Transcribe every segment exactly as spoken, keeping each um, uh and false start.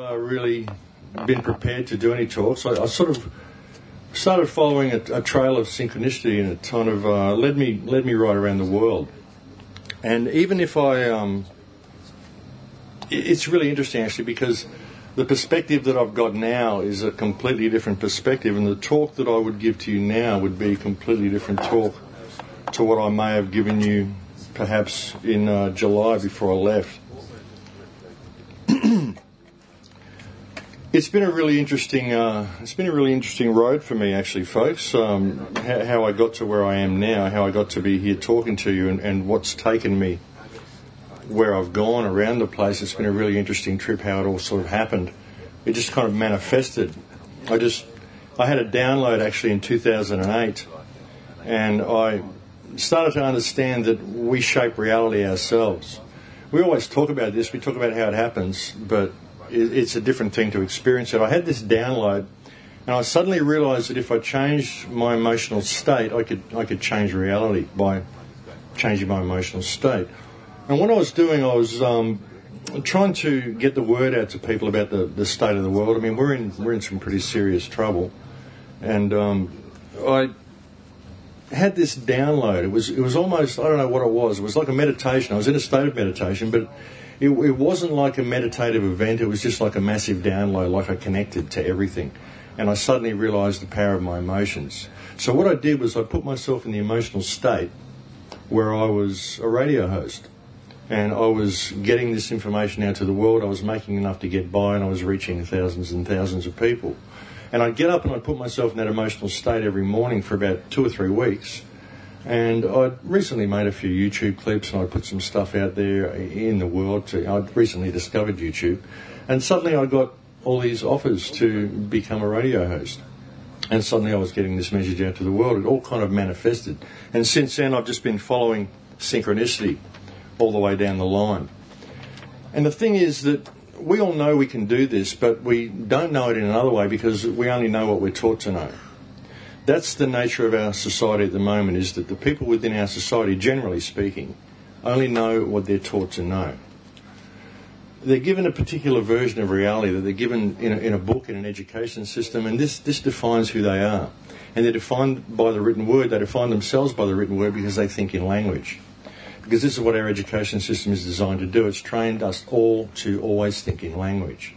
uh, really been prepared to do any talks. I, I sort of started following a, a trail of synchronicity, and it kind of uh, led me led me right around the world. And even if I, um, it, it's really interesting actually, because the perspective that I've got now is a completely different perspective, and the talk that I would give to you now would be a completely different talk to what I may have given you perhaps in uh, July before I left. It's been a really interesting. Uh, it's been a really interesting road for me, actually, folks. Um, how, how I got to where I am now, how I got to be here talking to you, and, and what's taken me where I've gone around the place. It's been a really interesting trip. How it all sort of happened. It just kind of manifested. I just, I had a download actually in two thousand eight, and I started to understand that we shape reality ourselves. We always talk about this. We talk about how it happens, but it's a different thing to experience it. I had this download, and I suddenly realised that if I changed my emotional state, I could I could change reality by changing my emotional state. And what I was doing, I was um, trying to get the word out to people about the, the state of the world. I mean, we're in we're in some pretty serious trouble, and um, I had this download. It was it was almost, I don't know what it was. It was like a meditation. I was in a state of meditation, but It, it wasn't like a meditative event. It was just like a massive download, like I connected to everything. And I suddenly realised the power of my emotions. So what I did was I put myself in the emotional state where I was a radio host. And I was getting this information out to the world. I was making enough to get by, and I was reaching thousands and thousands of people. And I'd get up and I'd put myself in that emotional state every morning for about two or three weeks. And I'd recently made a few YouTube clips, and I put some stuff out there in the world. To, I'd recently discovered YouTube, and suddenly I got all these offers to become a radio host. And suddenly I was getting this message out to the world. It all kind of manifested. And since then I've just been following synchronicity all the way down the line. And the thing is that we all know we can do this, but we don't know it in another way because we only know what we're taught to know. That's the nature of our society at the moment, is that the people within our society, generally speaking, only know what they're taught to know. They're given a particular version of reality that they're given in a, in a book, in an education system, and this, this defines who they are. And they're defined by the written word. They define themselves by the written word because they think in language. Because this is what our education system is designed to do. It's trained us all to always think in language.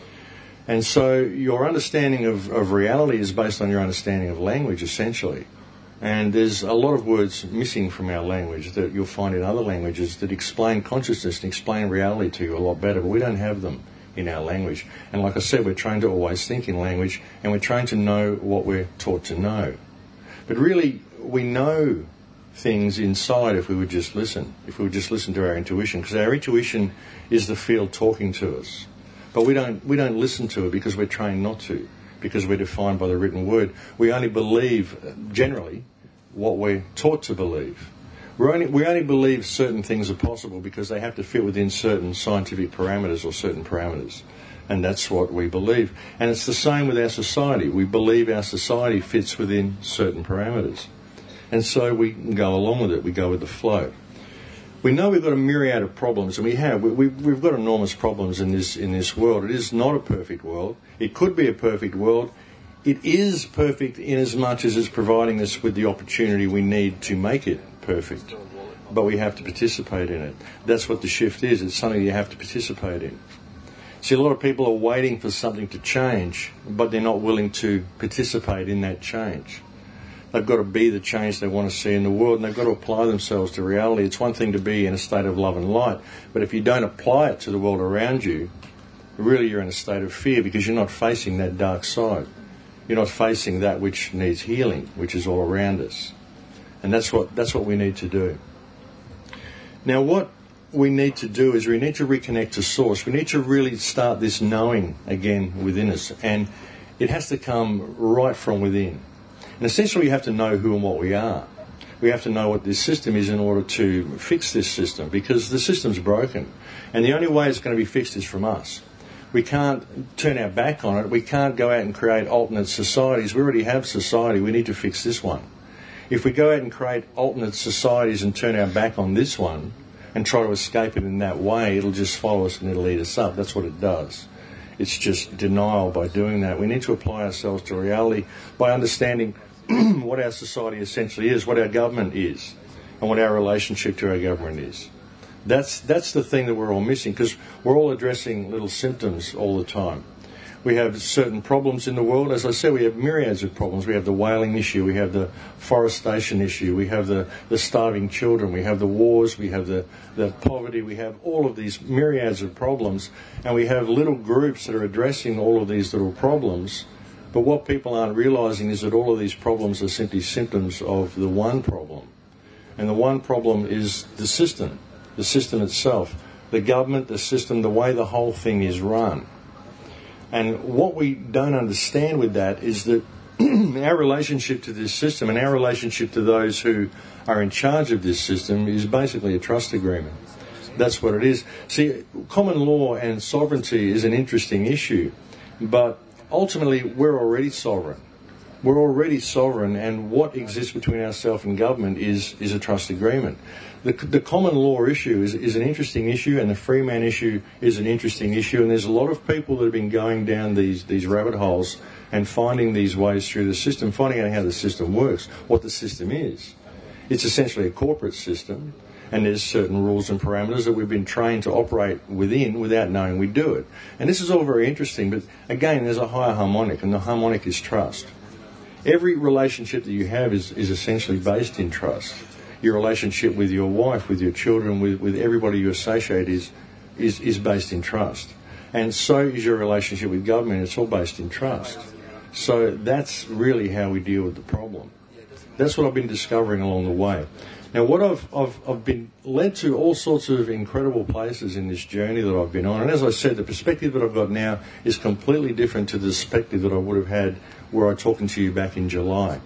And so your understanding of, of reality is based on your understanding of language, essentially. And there's a lot of words missing from our language that you'll find in other languages that explain consciousness and explain reality to you a lot better, but we don't have them in our language. And like I said, we're trained to always think in language, and we're trained to know what we're taught to know. But really, we know things inside if we would just listen, if we would just listen to our intuition, because our intuition is the field talking to us. But we don't we don't listen to it because we're trained not to, because we're defined by the written word. We only believe, generally, what we're taught to believe. We only, we only believe certain things are possible because they have to fit within certain scientific parameters or certain parameters. And that's what we believe. And it's the same with our society. We believe our society fits within certain parameters. And so we go along with it. We go with the flow. We know we've got a myriad of problems, and we have. We, we, we've got enormous problems in this in this world. It is not a perfect world. It could be a perfect world. It is perfect in as much as it's providing us with the opportunity we need to make it perfect. But we have to participate in it. That's what the shift is. It's something you have to participate in. See, a lot of people are waiting for something to change, but they're not willing to participate in that change. They've got to be the change they want to see in the world, and they've got to apply themselves to reality. It's one thing to be in a state of love and light, but if you don't apply it to the world around you, really you're in a state of fear because you're not facing that dark side. You're not facing that which needs healing, which is all around us. And that's what that's what we need to do. Now, what we need to do is we need to reconnect to Source. We need to really start this knowing again within us, and it has to come right from within. And essentially we have to know who and what we are. We have to know what this system is in order to fix this system, because the system's broken. And the only way it's going to be fixed is from us. We can't turn our back on it. We can't go out and create alternate societies. We already have society. We need to fix this one. If we go out and create alternate societies and turn our back on this one and try to escape it in that way, it'll just follow us and it'll eat us up. That's what it does. It's just denial by doing that. We need to apply ourselves to reality by understanding what our society essentially is, what our government is, and what our relationship to our government is. That's that's the thing that we're all missing, because we're all addressing little symptoms all the time. We have certain problems in the world. As I said, we have myriads of problems. We have the whaling issue, we have the forestation issue, we have the, the starving children, we have the wars, we have the, the poverty, we have all of these myriads of problems, and we have little groups that are addressing all of these little problems. But what people aren't realising is that all of these problems are simply symptoms of the one problem. And the one problem is the system, the system itself, the government, the system, the way the whole thing is run. And what we don't understand with that is that our relationship to this system and our relationship to those who are in charge of this system is basically a trust agreement. That's what it is. See, common law and sovereignty is an interesting issue, but ultimately we're already sovereign. We're already sovereign, and what exists between ourselves and government is, is a trust agreement. The, the common law issue is, is an interesting issue, and the free man issue is an interesting issue, and there's a lot of people that have been going down these, these rabbit holes and finding these ways through the system, finding out how the system works, what the system is. It's essentially a corporate system, and there's certain rules and parameters that we've been trained to operate within without knowing we do it. And this is all very interesting, but again, there's a higher harmonic, and the harmonic is trust. Every relationship that you have is, is essentially based in trust. Your relationship with your wife, with your children, with, with everybody you associate is, is, is based in trust. And so is your relationship with government. It's all based in trust. So that's really how we deal with the problem. That's what I've been discovering along the way. Now, what I've, I've, I've been led to all sorts of incredible places in this journey that I've been on. And as I said, the perspective that I've got now is completely different to the perspective that I would have had were I talking to you back in July.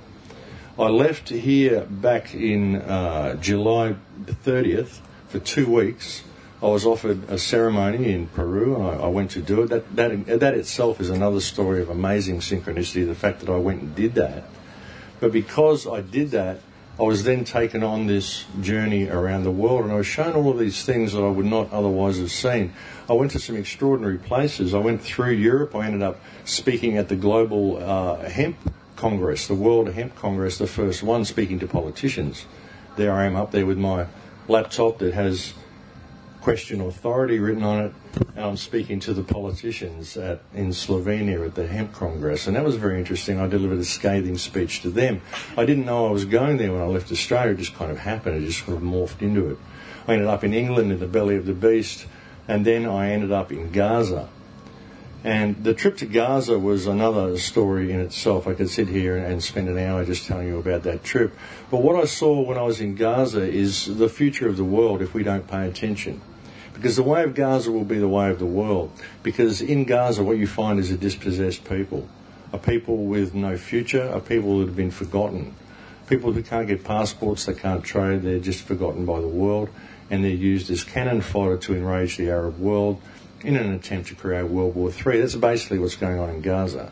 I left here back in uh, July thirtieth for two weeks. I was offered a ceremony in Peru, and I, I went to do it. That, that, that itself is another story of amazing synchronicity, the fact that I went and did that. But because I did that, I was then taken on this journey around the world, and I was shown all of these things that I would not otherwise have seen. I went to some extraordinary places. I went through Europe. I ended up speaking at the Global uh, Hemp Congress, the World Hemp Congress, the first one, speaking to politicians. There I am up there with my laptop that has Question Authority written on it, and I'm speaking to the politicians at, in Slovenia at the Hemp Congress, and that was very interesting. I delivered a scathing speech to them. I didn't know I was going there when I left Australia. It just kind of happened. It just sort of morphed into it. I ended up in England in the belly of the beast, and then I ended up in Gaza. And the trip to Gaza was another story in itself. I could sit here and spend an hour just telling you about that trip. But what I saw when I was in Gaza is the future of the world if we don't pay attention. Because the way of Gaza will be the way of the world. Because in Gaza what you find is a dispossessed people. A people with no future, a people that have been forgotten. People who can't get passports, they can't trade, they're just forgotten by the world. And they're used as cannon fodder to enrage the Arab world in an attempt to create World War Three. That's basically what's going on in Gaza.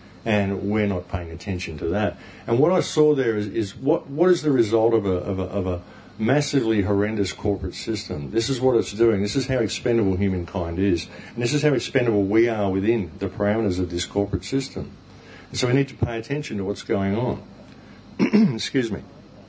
And we're not paying attention to that. And what I saw there is, is what, what is the result of a, of a, of a massively horrendous corporate system. This is what it's doing. This is how expendable humankind is. And this is how expendable we are within the parameters of this corporate system. And so we need to pay attention to what's going on. Excuse me.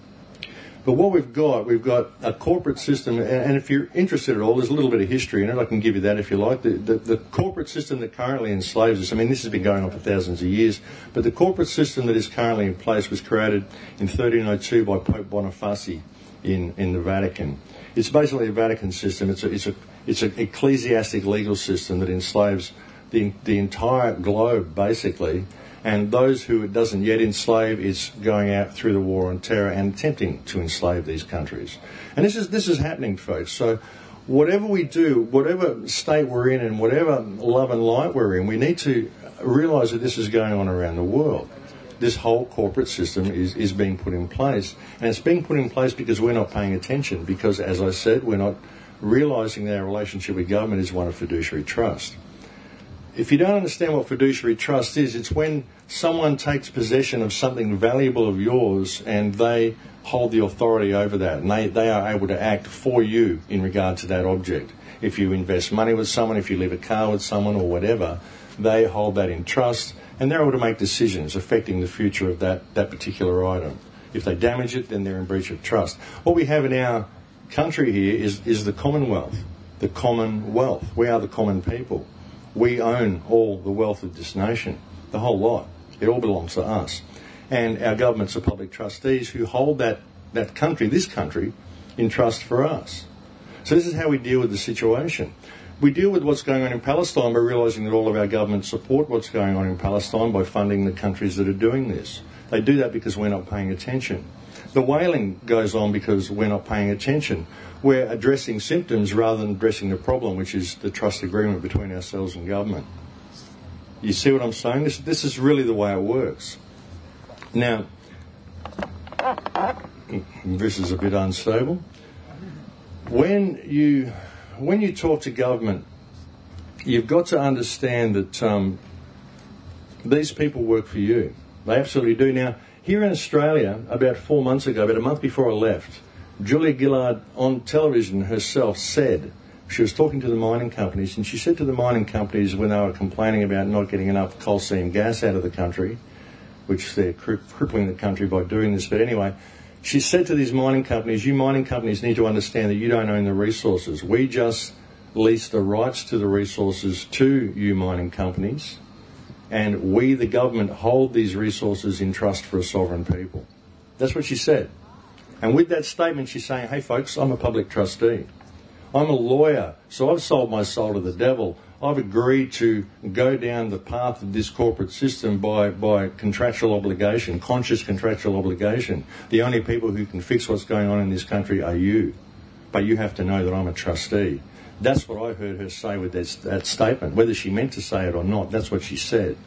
But what we've got, we've got a corporate system, and, and if you're interested at all, there's a little bit of history in it. I can give you that if you like. The, the, the corporate system that currently enslaves us, I mean, this has been going on for thousands of years, but the corporate system that is currently in place was created in thirteen oh two by Pope Boniface in, in the Vatican. It's basically a Vatican system. It's a, it's a, it's an ecclesiastic legal system that enslaves the, the entire globe, basically. And those who it doesn't yet enslave is going out through the war on terror and attempting to enslave these countries. And this is this is happening, folks. So whatever we do, whatever state we're in and whatever love and light we're in, we need to realise that this is going on around the world. This whole corporate system is, is being put in place. And it's being put in place because we're not paying attention. Because, as I said, we're not realising that our relationship with government is one of fiduciary trust. If you don't understand what fiduciary trust is, it's when someone takes possession of something valuable of yours and they hold the authority over that, and they, they are able to act for you in regard to that object. If you invest money with someone, if you leave a car with someone or whatever, They hold that in trust, and they're able to make decisions affecting the future of that, that particular item. If they damage it, then they're in breach of trust. What we have in our country here is, is the Commonwealth. The Commonwealth. We are the common people. We own all the wealth of this nation, the whole lot. It all belongs to us. And our governments are public trustees who hold that, that country, this country, in trust for us. So this is how we deal with the situation. We deal with what's going on in Palestine by realising that all of our governments support what's going on in Palestine by funding the countries that are doing this. They do that because we're not paying attention. The whaling goes on because we're not paying attention. We're addressing symptoms rather than addressing the problem, which is the trust agreement between ourselves and government. You see what I'm saying? This, this is really the way it works. Now, this is a bit unstable. When you when you talk to government, you've got to understand that um, these people work for you. They absolutely do. Now, here in Australia, about four months ago, about a month before I left, Julia Gillard on television herself said, she was talking to the mining companies, and she said to the mining companies when they were complaining about not getting enough coal seam gas out of the country, which they're cri- crippling the country by doing this, but anyway, she said to these mining companies, you mining companies need to understand that you don't own the resources. We just lease the rights to the resources to you mining companies, and we, the government, hold these resources in trust for a sovereign people. That's what she said. And with that statement, she's saying, hey folks, I'm a public trustee. I'm a lawyer, so I've sold my soul to the devil. I've agreed to go down the path of this corporate system by, by contractual obligation, conscious contractual obligation. The only people who can fix what's going on in this country are you. But you have to know that I'm a trustee. That's what I heard her say with that, that statement. Whether she meant to say it or not, that's what she said.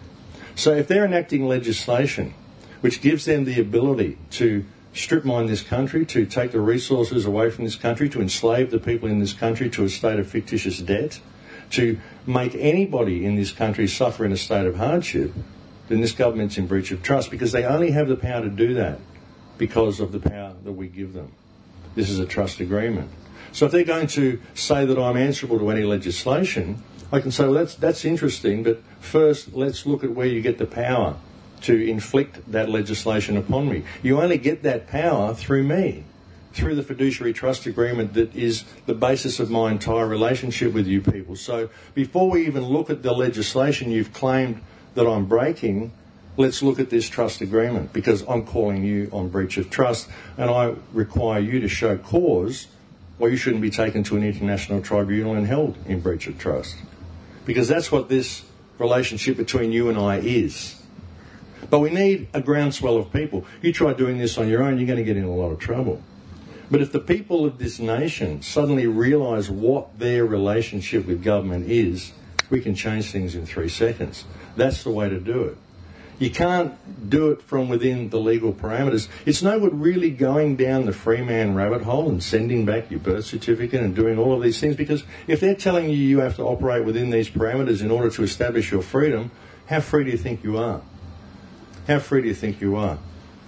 So if they're enacting legislation which gives them the ability to strip mine this country, to take the resources away from this country, to enslave the people in this country to a state of fictitious debt, to make anybody in this country suffer in a state of hardship, then this government's in breach of trust, because they only have the power to do that because of the power that we give them. This is a trust agreement. So if they're going to say that I'm answerable to any legislation, I can say, well, that's, that's interesting, but first let's look at where you get the power to inflict that legislation upon me. You only get that power through me, through the fiduciary trust agreement that is the basis of my entire relationship with you people. So before we even look at the legislation you've claimed that I'm breaking, let's look at this trust agreement, because I'm calling you on breach of trust, and I require you to show cause why you shouldn't be taken to an international tribunal and held in breach of trust. Because that's what this relationship between you and I is. But we need a groundswell of people. You try doing this on your own, you're going to get in a lot of trouble. But if the people of this nation suddenly realise what their relationship with government is, we can change things in three seconds. That's the way to do it. You can't do it from within the legal parameters. It's no good really going down the free man rabbit hole and sending back your birth certificate and doing all of these things, because if they're telling you you have to operate within these parameters in order to establish your freedom, how free do you think you are? How free do you think you are?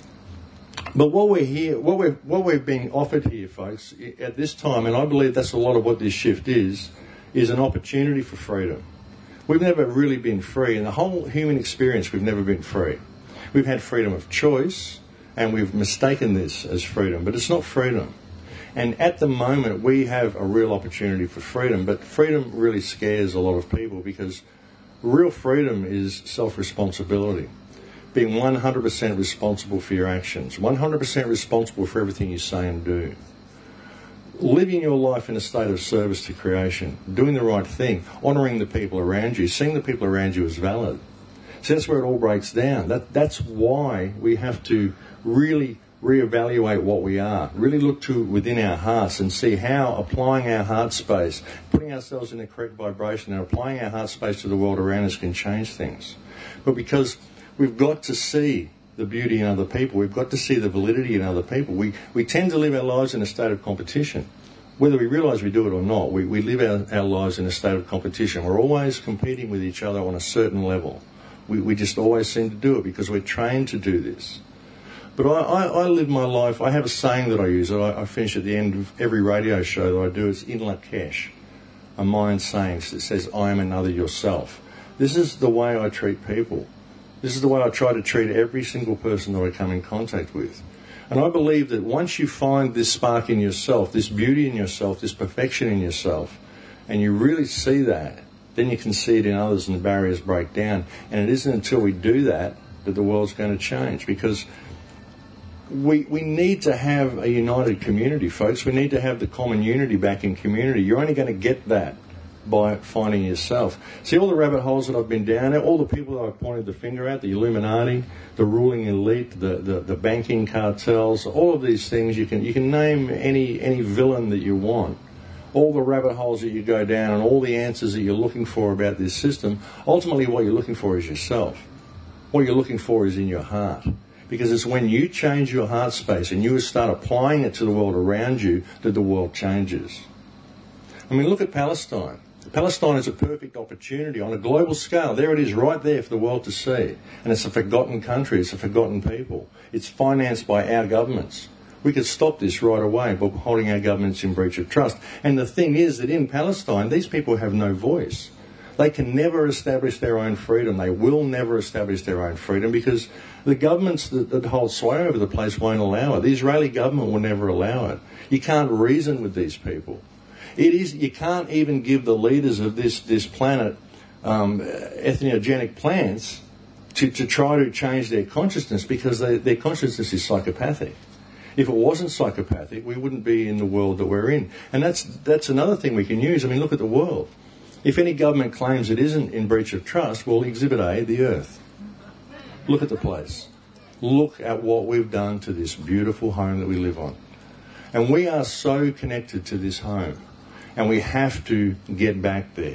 But what we're here, what we're what we're being offered here, folks, at this time, and I believe that's a lot of what this shift is, is an opportunity for freedom. We've never really been free. In the whole human experience, we've never been free. We've had freedom of choice, and we've mistaken this as freedom, but it's not freedom. And at the moment, we have a real opportunity for freedom, but freedom really scares a lot of people, because real freedom is self-responsibility. Being one hundred percent responsible for your actions, one hundred percent responsible for everything you say and do. Living your life in a state of service to creation, doing the right thing, honouring the people around you, seeing the people around you as valid. So that's where it all breaks down. That, that's why we have to really reevaluate what we are, really look to within our hearts and see how applying our heart space, putting ourselves in the correct vibration and applying our heart space to the world around us can change things. But because we've got to see the beauty in other people. We've got to see the validity in other people. We we tend to live our lives in a state of competition. Whether we realise we do it or not, we, we live our, our lives in a state of competition. We're always competing with each other on a certain level. We, we just always seem to do it because we're trained to do this. But I, I, I live my life, I have a saying that I use, that I, I finish at the end of every radio show that I do. It's in Lakesh, a Mayan saying that says, I am another yourself. This is the way I treat people. This is the way I try to treat every single person that I come in contact with. And I believe that once you find this spark in yourself, this beauty in yourself, this perfection in yourself, and you really see that, then you can see it in others and the barriers break down. And it isn't until we do that that the world's going to change, because we we need to have a united community, folks. We need to have the common unity back in community. You're only going to get that by finding yourself. See, all the rabbit holes that I've been down at, all the people that I've pointed the finger at, the Illuminati, the ruling elite, the, the, the banking cartels, all of these things, you can you can name any any villain that you want. All the rabbit holes that you go down and all the answers that you're looking for about this system, ultimately what you're looking for is yourself. What you're looking for is in your heart. Because it's when you change your heart space and you start applying it to the world around you that the world changes. I mean, look at Palestine. Palestine is a perfect opportunity on a global scale. There it is right there for the world to see. And it's a forgotten country. It's a forgotten people. It's financed by our governments. We could stop this right away by holding our governments in breach of trust. And the thing is that in Palestine, these people have no voice. They can never establish their own freedom. They will never establish their own freedom because the governments that, that hold sway over the place won't allow it. The Israeli government will never allow it. You can't reason with these people. It is you can't even give the leaders of this this planet um, ethnogenic plants to, to try to change their consciousness because they, their consciousness is psychopathic. If it wasn't psychopathic, we wouldn't be in the world that we're in. And that's that's another thing we can use. I mean, look at the world. If any government claims it isn't in breach of trust, well, Exhibit A, the Earth. Look at the place. Look at what we've done to this beautiful home that we live on. And we are so connected to this home. And we have to get back there.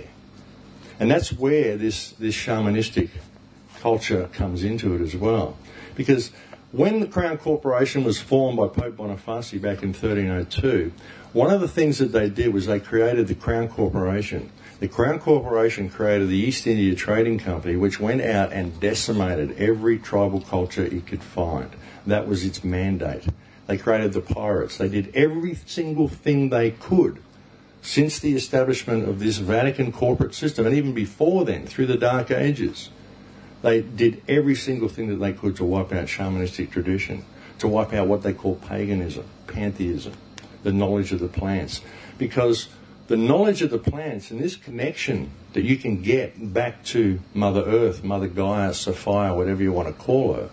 And that's where this, this shamanistic culture comes into it as well. Because when the Crown Corporation was formed by Pope Boniface back in thirteen oh two, one of the things that they did was they created the Crown Corporation. The Crown Corporation created the East India Trading Company, which went out and decimated every tribal culture it could find. That was its mandate. They created the pirates. They did every single thing they could since the establishment of this Vatican corporate system, and even before then, through the Dark Ages. They did every single thing that they could to wipe out shamanistic tradition, to wipe out what they call paganism, pantheism, the knowledge of the plants. Because the knowledge of the plants and this connection that you can get back to Mother Earth, Mother Gaia, Sophia, whatever you want to call her,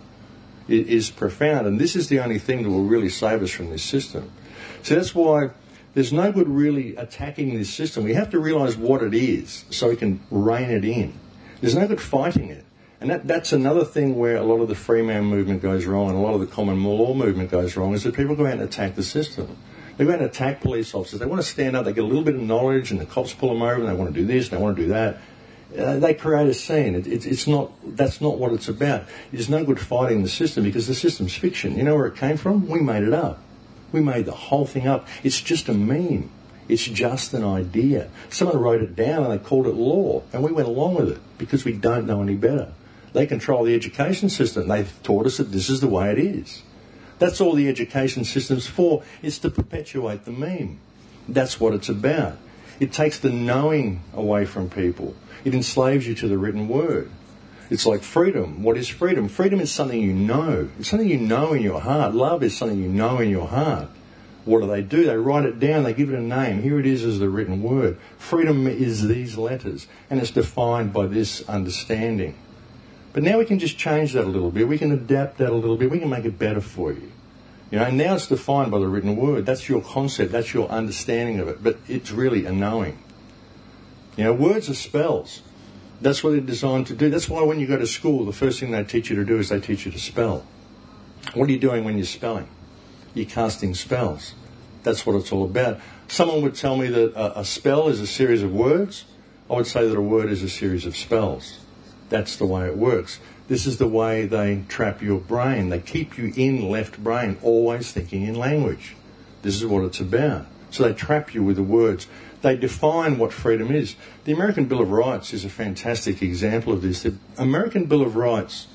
is profound. And this is the only thing that will really save us from this system. So that's why there's no good really attacking this system. We have to realise what it is so we can rein it in. There's no good fighting it. And that, that's another thing where a lot of the free man movement goes wrong and a lot of the common law movement goes wrong, is that people go out and attack the system. They go out and attack police officers. They want to stand up. They get a little bit of knowledge and the cops pull them over and they want to do this and they want to do that. Uh, they create a scene. It, it, it's not, that's not what it's about. There's no good fighting the system because the system's fiction. You know where it came from? We made it up. We made the whole thing up. It's just a meme. It's just an idea. Someone wrote it down and they called it law, and we went along with it because we don't know any better. They control the education system. They've taught us that this is the way it is. That's all the education system's for. It's to perpetuate the meme. That's what it's about. It takes the knowing away from people. It enslaves you to the written word. It's like freedom. What is freedom? Freedom is something you know. It's something you know in your heart. Love is something you know in your heart. What do they do? They write it down. They give it a name. Here it is as the written word. Freedom is these letters, and it's defined by this understanding. But now we can just change that a little bit. We can adapt that a little bit. We can make it better for you. You know, now it's defined by the written word. That's your concept. That's your understanding of it. But it's really a knowing. You know, words are spells. That's what they're designed to do. That's why when you go to school, the first thing they teach you to do is they teach you to spell. What are you doing when you're spelling? You're casting spells. That's what it's all about. Someone would tell me that a, a spell is a series of words. I would say that a word is a series of spells. That's the way it works. This is the way they trap your brain. They keep you in left brain, always thinking in language. This is what it's about. So they trap you with the words. They define what freedom is. The American Bill of Rights is a fantastic example of this. The American Bill of Rights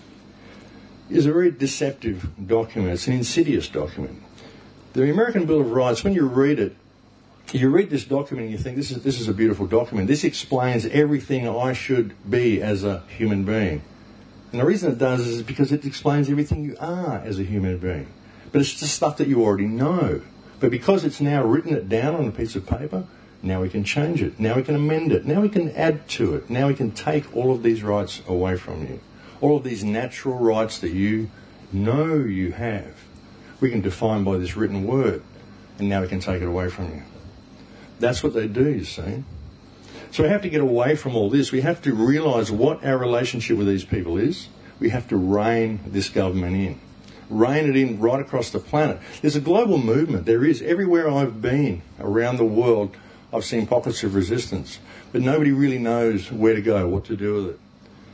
is a very deceptive document. It's an insidious document. The American Bill of Rights, when you read it, you read this document and you think, this is, this is a beautiful document. This explains everything I should be as a human being. And the reason it does is because it explains everything you are as a human being. But it's just stuff that you already know. But because it's now written it down on a piece of paper, now we can change it. Now we can amend it. Now we can add to it. Now we can take all of these rights away from you. All of these natural rights that you know you have, we can define by this written word. And now we can take it away from you. That's what they do, you see. So we have to get away from all this. We have to realise what our relationship with these people is. We have to rein this government in. Rein it in right across the planet. There's a global movement. There is. Everywhere I've been around the world, I've seen pockets of resistance. But nobody really knows where to go, what to do with it.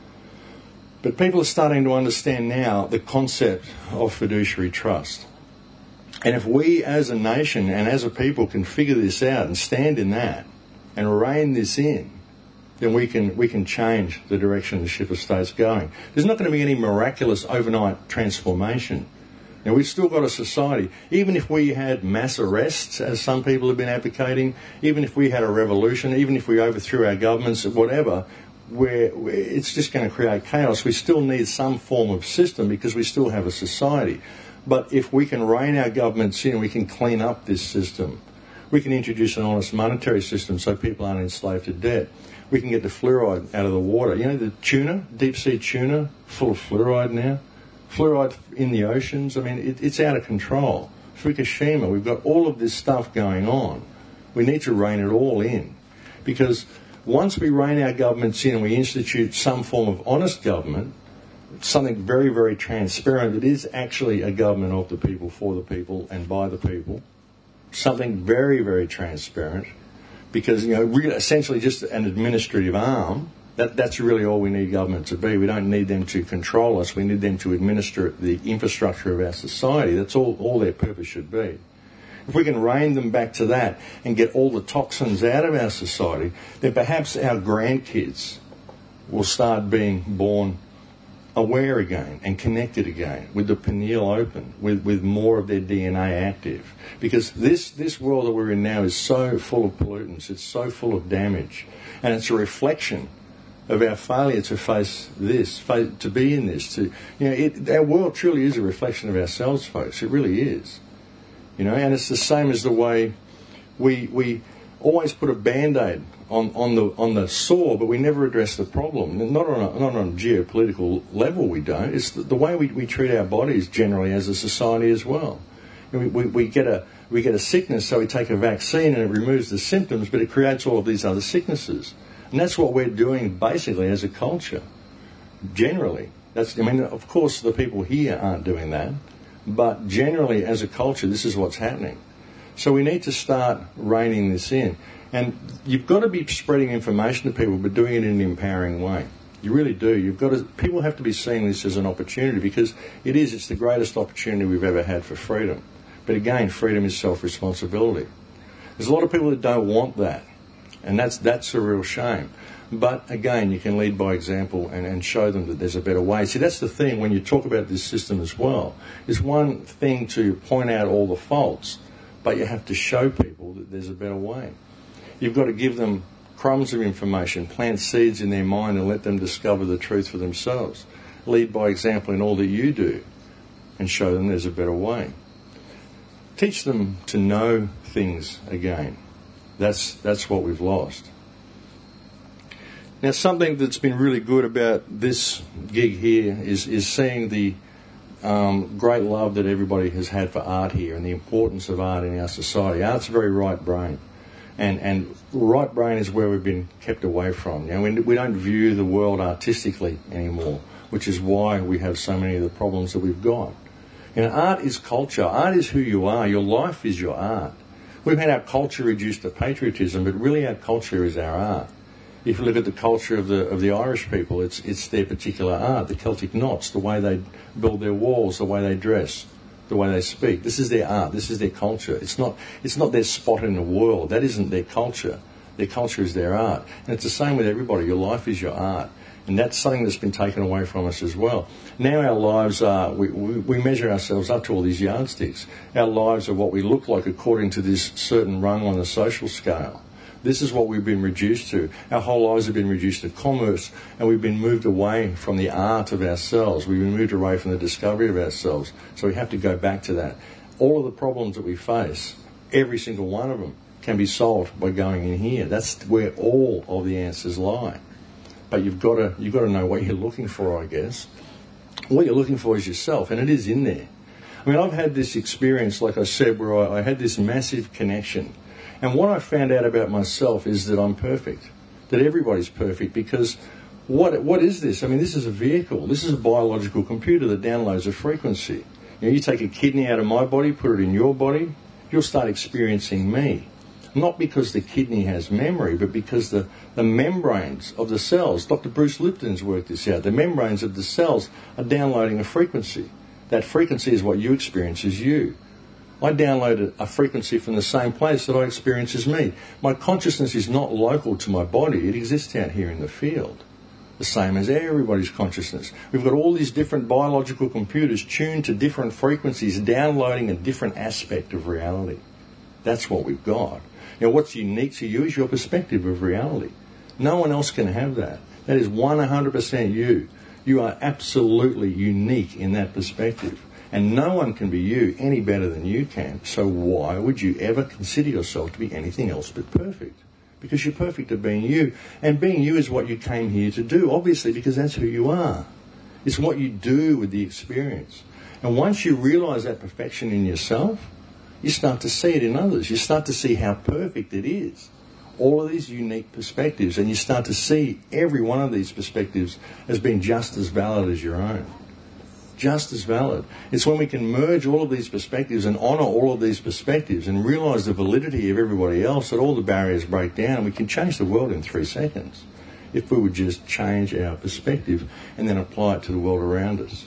But people are starting to understand now the concept of fiduciary trust. And if we as a nation and as a people can figure this out and stand in that and rein this in, then we can we can change the direction the ship of state's going. There's not going to be any miraculous overnight transformation. Now, we've still got a society, even if we had mass arrests, as some people have been advocating, even if we had a revolution, even if we overthrew our governments, whatever, where it's just going to create chaos. We still need some form of system because we still have a society. But if we can rein our governments in, we can clean up this system. We can introduce an honest monetary system so people aren't enslaved to debt. We can get the fluoride out of the water. You know, the tuna, deep-sea tuna, full of fluoride now. Fluoride in the oceans. I mean, it, it's out of control. Fukushima, we've got all of this stuff going on. We need to rein it all in. Because once we rein our governments in and we institute some form of honest government, something very, very transparent that is actually a government of the people, for the people, and by the people, something very, very transparent, because, you know, really, essentially just an administrative arm, that, that's really all we need government to be. We don't need them to control us. We need them to administer the infrastructure of our society. That's all, all their purpose should be. If we can rein them back to that and get all the toxins out of our society, then perhaps our grandkids will start being born aware again and connected again, with the pineal open, with, with more of their D N A active. Because this, this world that we're in now is so full of pollutants, it's so full of damage, and it's a reflection of our failure to face this, to be in this. To, you know, it, our world truly is a reflection of ourselves, folks. It really is. You know, and it's the same as the way we we always put a band-aid on, on the on the sore, but we never address the problem. Not on a, not on a geopolitical level, we don't. It's the, the way we, we treat our bodies generally as a society as well. You know, we, we, we get a we get a sickness, so we take a vaccine and it removes the symptoms, but it creates all of these other sicknesses. And that's what we're doing basically as a culture, generally. That's I mean, of course, the people here aren't doing that, but generally as a culture, this is what's happening. So we need to start reining this in. And you've got to be spreading information to people, but doing it in an empowering way. You really do. You've got to. People have to be seeing this as an opportunity, because it is. It's the greatest opportunity we've ever had for freedom. But again, freedom is self-responsibility. There's a lot of people that don't want that, and that's that's a real shame. But again, you can lead by example and, and show them that there's a better way. See, that's the thing when you talk about this system as well. It's one thing to point out all the faults, but you have to show people that there's a better way. You've got to give them crumbs of information, plant seeds in their mind and let them discover the truth for themselves. Lead by example in all that you do and show them there's a better way. Teach them to know things again. That's, that's what we've lost. Now, something that's been really good about this gig here is, is seeing the um, great love that everybody has had for art here and the importance of art in our society. Art's very right brain. And, and right brain is where we've been kept away from. You know, we, we don't view the world artistically anymore, which is why we have so many of the problems that we've got. You know, art is culture. Art is who you are. Your life is your art. We've had our culture reduced to patriotism, but really our culture is our art. If you look at the culture of the of the Irish people, it's it's their particular art, the Celtic knots, the way they build their walls, the way they dress, the way they speak. This is their art. This is their culture. It's not it's not their spot in the world. That isn't their culture. Their culture is their art. And it's the same with everybody. Your life is your art. And that's something that's been taken away from us as well. Now our lives are, we, we, we measure ourselves up to all these yardsticks. Our lives are what we look like according to this certain rung on the social scale. This is what we've been reduced to. Our whole lives have been reduced to commerce, and we've been moved away from the art of ourselves. We've been moved away from the discovery of ourselves. So we have to go back to that. All of the problems that we face, every single one of them, can be solved by going in here. That's where all of the answers lie. But you've got to you've got to know what you're looking for, I guess. What you're looking for is yourself, and it is in there. I mean, I've had this experience, like I said, where I, I had this massive connection. And what I found out about myself is that I'm perfect, that everybody's perfect, because what what is this? I mean, this is a vehicle. This is a biological computer that downloads a frequency. You know, you take a kidney out of my body, put it in your body, you'll start experiencing me. Not because the kidney has memory, but because the, the membranes of the cells, Doctor Bruce Lipton's worked this out, the membranes of the cells are downloading a frequency. That frequency is what you experience as you. I downloaded a frequency from the same place that I experience as me. My consciousness is not local to my body. It exists out here in the field, the same as everybody's consciousness. We've got all these different biological computers tuned to different frequencies, downloading a different aspect of reality. That's what we've got. Now, what's unique to you is your perspective of reality. No one else can have that. That is one hundred percent you. You are absolutely unique in that perspective. And no one can be you any better than you can. So why would you ever consider yourself to be anything else but perfect? Because you're perfect at being you. And being you is what you came here to do, obviously, because that's who you are. It's what you do with the experience. And once you realise that perfection in yourself, you start to see it in others. You start to see how perfect it is. All of these unique perspectives. And you start to see every one of these perspectives as being just as valid as your own. Just as valid. It's when we can merge all of these perspectives and honour all of these perspectives and realise the validity of everybody else, that all the barriers break down, and we can change the world in three seconds if we would just change our perspective and then apply it to the world around us.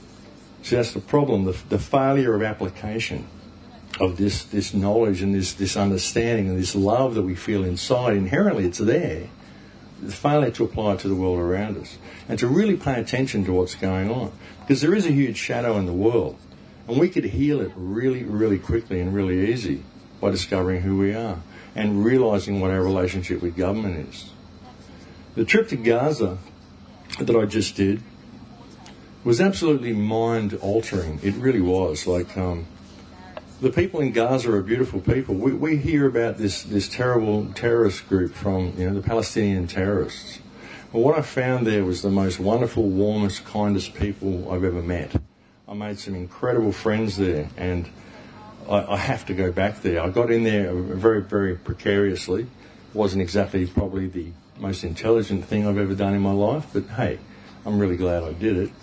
See, that's the problem, the, the failure of application of this, this knowledge and this, this understanding and this love that we feel inside. Inherently, it's there. The failure to apply it to the world around us and to really pay attention to what's going on. Because there is a huge shadow in the world, and we could heal it really, really quickly and really easy by discovering who we are and realising what our relationship with government is. The trip to Gaza that I just did was absolutely mind-altering. It really was. Like, um, the people in Gaza are beautiful people. We, we hear about this, this terrible terrorist group from, you know, the Palestinian terrorists. Well, what I found there was the most wonderful, warmest, kindest people I've ever met. I made some incredible friends there, and I, I have to go back there. I got in there very, very precariously. Wasn't exactly probably the most intelligent thing I've ever done in my life, but hey, I'm really glad I did it.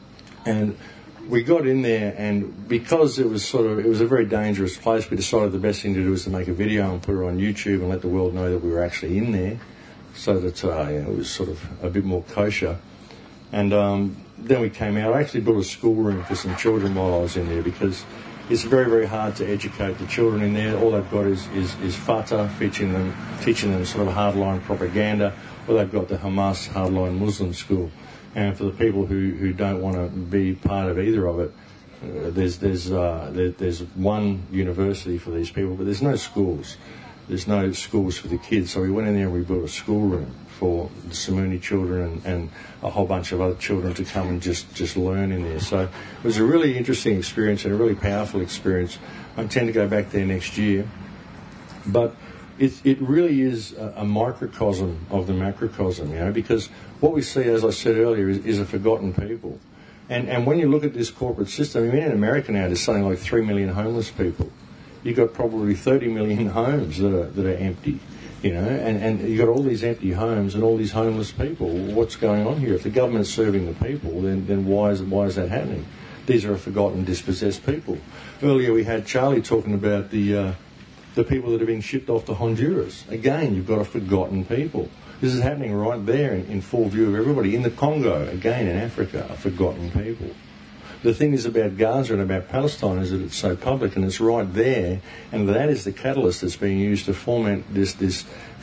And we got in there, and because it was sort of, it was a very dangerous place, we decided the best thing to do was to make a video and put it on YouTube and let the world know that we were actually in there, so that uh, you know, it was sort of a bit more kosher. And um, then we came out. I actually built a schoolroom for some children while I was in there, because it's very, very hard to educate the children in there. All they've got is, is, is Fatah teaching them, teaching them sort of hardline propaganda, or they've got the Hamas hardline Muslim school. And for the people who, who don't want to be part of either of it, uh, there's there's uh, there, there's one university for these people, but there's no schools. There's no schools for the kids. So we went in there and we built a schoolroom for the Samuni children and, and a whole bunch of other children to come and just, just learn in there. So it was a really interesting experience and a really powerful experience. I intend to go back there next year. But it, it really is a, a microcosm of the macrocosm, you know, because what we see, as I said earlier, is, is a forgotten people. And, and when you look at this corporate system, I mean, in America now, there's something like three million homeless people. You've got probably thirty million homes that are that are empty, you know, and, and you've got all these empty homes and all these homeless people. What's going on here? If the government's serving the people, then, then why is why is that happening? These are forgotten, dispossessed people. Earlier we had Charlie talking about the uh, the people that are being shipped off to Honduras. Again, you've got a forgotten people. This is happening right there in, in full view of everybody. In the Congo, again in Africa, a forgotten people. The thing is about Gaza and about Palestine is that it's so public and it's right there, and that is the catalyst that's being used to foment this this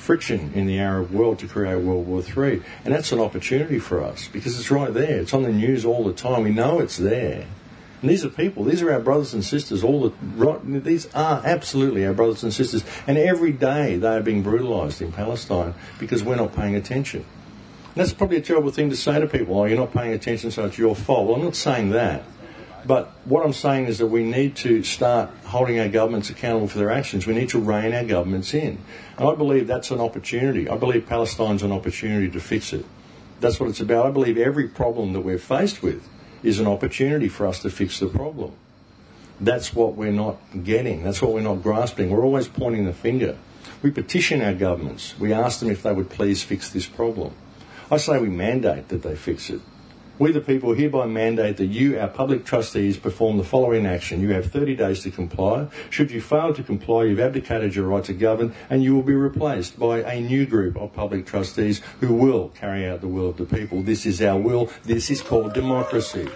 friction in the Arab world to create World War Three. And that's an opportunity for us because it's right there. It's on the news all the time. We know it's there. And these are people, these are our brothers and sisters. All the right, these are absolutely our brothers and sisters. And every day they are being brutalised in Palestine because we're not paying attention. And that's probably a terrible thing to say to people. Oh, you're not paying attention, so it's your fault. Well, I'm not saying that. But what I'm saying is that we need to start holding our governments accountable for their actions. We need to rein our governments in. And I believe that's an opportunity. I believe Palestine's an opportunity to fix it. That's what it's about. I believe every problem that we're faced with is an opportunity for us to fix the problem. That's what we're not getting. That's what we're not grasping. We're always pointing the finger. We petition our governments. We ask them if they would please fix this problem. I say we mandate that they fix it. We, the people, hereby mandate that you, our public trustees, perform the following action. You have thirty days to comply. Should you fail to comply, you've abdicated your right to govern, and you will be replaced by a new group of public trustees who will carry out the will of the people. This is our will. This is called democracy.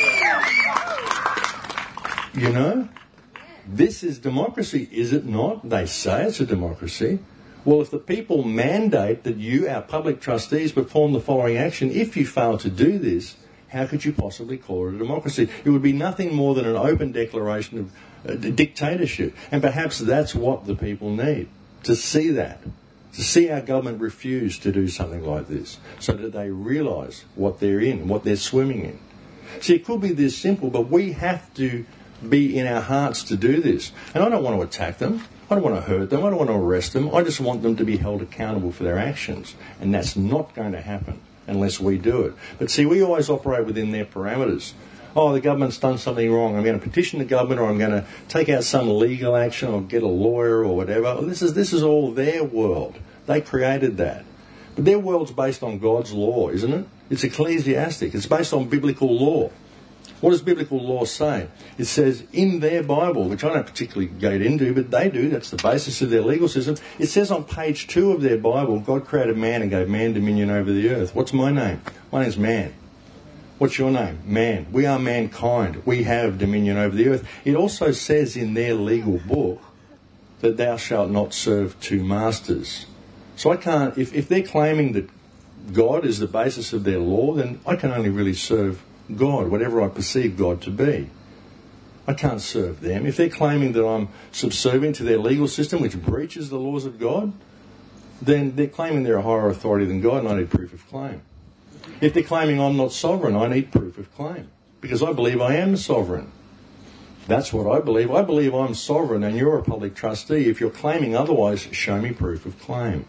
You know? This is democracy, is it not? They say it's a democracy. Well, if the people mandate that you, our public trustees, perform the following action, if you fail to do this, how could you possibly call it a democracy? It would be nothing more than an open declaration of uh, dictatorship. And perhaps that's what the people need, to see that, to see our government refuse to do something like this, so that they realise what they're in, what they're swimming in. See, it could be this simple, but we have to be in our hearts to do this. And I don't want to attack them. I don't want to hurt them. I don't want to arrest them. I just want them to be held accountable for their actions. And that's not going to happen unless we do it. But see, we always operate within their parameters. Oh, the government's done something wrong. I'm going to petition the government, or I'm going to take out some legal action, or get a lawyer or whatever. This is, this is all their world. They created that. But their world's based on God's law, isn't it? It's ecclesiastic. It's based on biblical law. What does biblical law say? It says in their Bible, which I don't particularly get into, but they do, that's the basis of their legal system. It says on page two of their Bible, God created man and gave man dominion over the earth. What's my name? My name's man. What's your name? Man. We are mankind. We have dominion over the earth. It also says in their legal book that thou shalt not serve two masters. So I can't, if, if they're claiming that God is the basis of their law, then I can only really serve God, whatever I perceive God to be. I can't serve them. If they're claiming that I'm subservient to their legal system, which breaches the laws of God, then they're claiming they're a higher authority than God, and I need proof of claim. If they're claiming I'm not sovereign, I need proof of claim, because I believe I am sovereign. That's what I believe. I believe I'm sovereign and you're a public trustee. If you're claiming otherwise, show me proof of claim.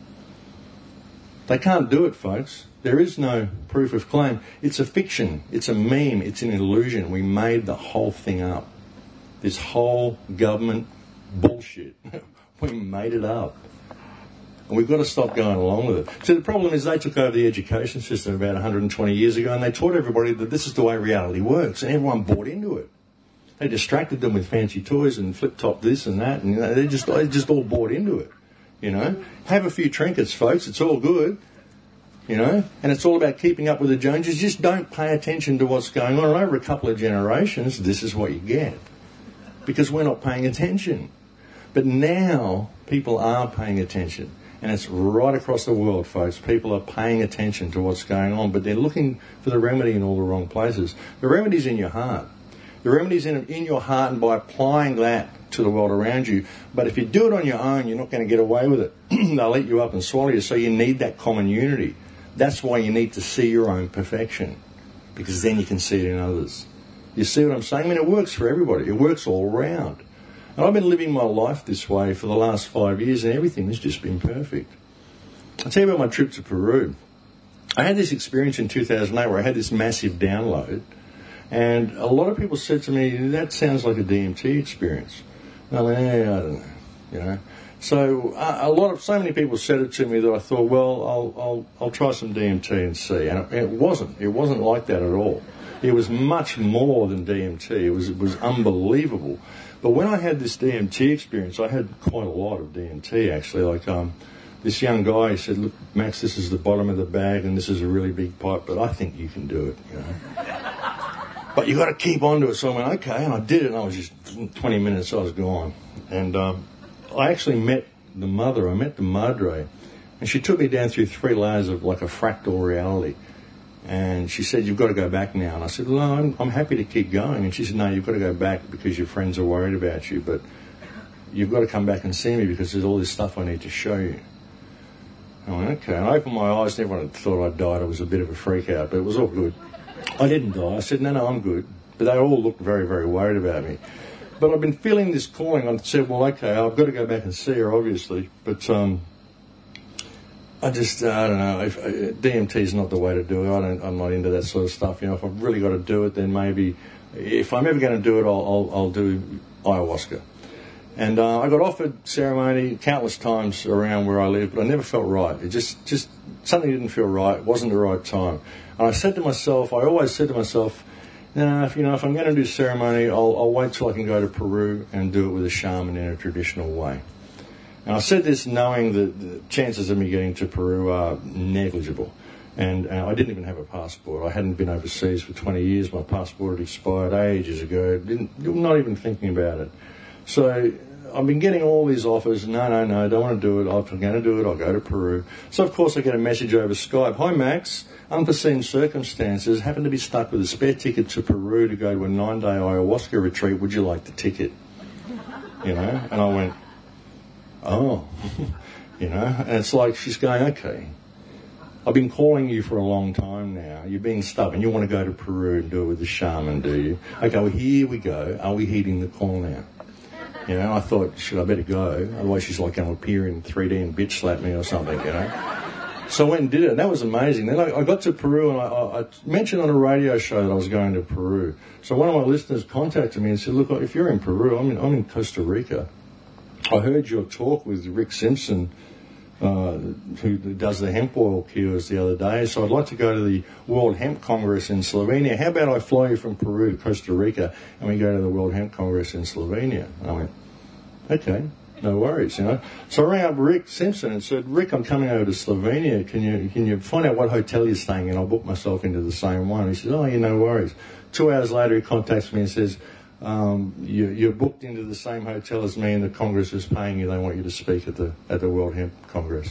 They can't do it, folks. There is no proof of claim. It's a fiction. It's a meme. It's an illusion. We made the whole thing up. This whole government bullshit. We made it up. And we've got to stop going along with it. So the problem is they took over the education system about one hundred twenty years ago, and they taught everybody that this is the way reality works, and everyone bought into it. They distracted them with fancy toys and flip-top this and that, and you know, they just they just all bought into it. You know, have a few trinkets, folks. It's all good. You know, and it's all about keeping up with the Joneses. Just don't pay attention to what's going on. And over a couple of generations, this is what you get. Because we're not paying attention. But now, people are paying attention. And it's right across the world, folks. People are paying attention to what's going on, but they're looking for the remedy in all the wrong places. The remedy's in your heart. The remedy's in, in your heart, and by applying that to the world around you. But if you do it on your own, you're not going to get away with it. They'll eat you up and swallow you, so you need that common unity. That's why you need to see your own perfection, because then you can see it in others. You see what I'm saying? I mean, it works for everybody. It works all around. And I've been living my life this way for the last five years, and everything has just been perfect. I'll tell you about my trip to Peru. I had this experience in two thousand eight where I had this massive download, and a lot of people said to me, that sounds like a D M T experience. And I went, eh, I don't know, you know. So uh, a lot of so many people said it to me that I thought, well, I'll I'll I'll try some D M T and see. And it wasn't. It wasn't like that at all. It was much more than D M T. It was it was unbelievable. But when I had this D M T experience, I had quite a lot of D M T actually. Like um, this young guy said, "Look, Max, this is the bottom of the bag, and this is a really big pipe, but I think you can do it, you know." But you got to keep on to it. So I went, okay, and I did it. And I was just twenty minutes, I was gone, and. Um, I actually met the mother, I met the madre And she took me down through three layers of like a fractal reality. And she said, you've got to go back now. And I said, well, I'm, I'm happy to keep going. And she said, no, you've got to go back because your friends are worried about you. But you've got to come back and see me because there's all this stuff I need to show you. I went, okay. And I opened my eyes and everyone thought I'd died. It was a bit of a freak out, but it was all good. I didn't die. I said, no, no, I'm good. But they all looked very, very worried about me. But I've been feeling this calling. I said, well, okay, I've got to go back and see her, obviously. But um, I just, uh, I don't know. If, uh, D M T is not the way to do it. I don't, I'm not into that sort of stuff. You know, if I've really got to do it, then maybe, if I'm ever going to do it, I'll, I'll, I'll do ayahuasca. And uh, I got offered ceremony countless times around where I live, but I never felt right. It just, just something didn't feel right. It wasn't the right time. And I said to myself, I always said to myself, no, if, you know, if I'm going to do ceremony, I'll, I'll wait till I can go to Peru and do it with a shaman in a traditional way. And I said this knowing that the chances of me getting to Peru are negligible. And uh, I didn't even have a passport. I hadn't been overseas for twenty years. My passport had expired ages ago. Didn't, not even thinking about it. So I've been getting all these offers. No, no, no, don't want to do it. I'm going to do it. I'll go to Peru. So, of course, I get a message over Skype. Hi, Max. Unforeseen circumstances. Happen to be stuck with a spare ticket to Peru to go to a nine-day ayahuasca retreat. Would you like the ticket? You know? And I went, oh. You know? And it's like she's going, okay. I've been calling you for a long time now. You're being stubborn. You want to go to Peru and do it with the shaman, do you? Okay, well, here we go. Are we heeding the call now? You know, I thought, should I better go? Otherwise she's like going to appear in three D and bitch slap me or something, you know. So I went and did it, and that was amazing. Then I, I got to Peru, and I, I, I mentioned on a radio show that I was going to Peru. So one of my listeners contacted me and said, look, if you're in Peru, I'm in, I'm in Costa Rica. I heard your talk with Rick Simpson, uh, who does the hemp oil cures, the other day, so I'd like to go to the World Hemp Congress in Slovenia. How about I fly you from Peru to Costa Rica and we go to the World Hemp Congress in Slovenia? And I went, okay, no worries, you know. So I rang up Rick Simpson and said, Rick, I'm coming over to Slovenia. Can you can you find out what hotel you're staying in? I'll book myself into the same one. He said, oh, yeah, no worries. Two hours later, he contacts me and says, um, you, you're booked into the same hotel as me and the Congress is paying you. They want you to speak at the at the World Hemp Congress.